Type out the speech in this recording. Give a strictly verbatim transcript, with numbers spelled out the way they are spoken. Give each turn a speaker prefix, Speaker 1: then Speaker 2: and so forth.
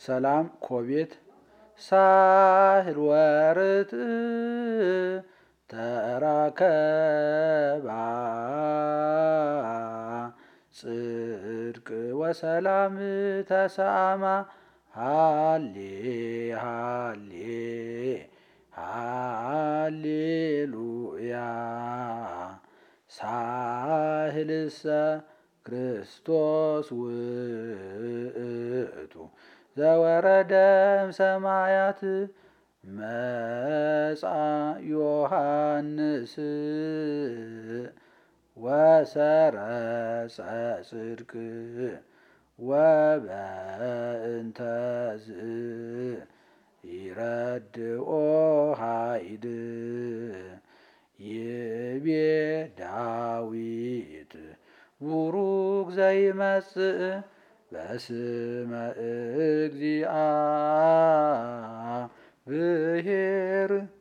Speaker 1: ሰላም ኮቤት ሳህል ወርት ተራከባ ጽድቅ ወሰላም ተሳማ ሃሌ ሃሌ ሃሌሉያ ሳህልሰ ክርስቶስ ውእቱ ዘወረደም ሰማያት መጻ ዮሐንስ ወሰረጸ ጽድቅ ወበእንተዝ ይረድኦ ኃይድ ይቤ ዳዊት ቡሩክ ዘይመጽእ በስመ እግዚአብሔር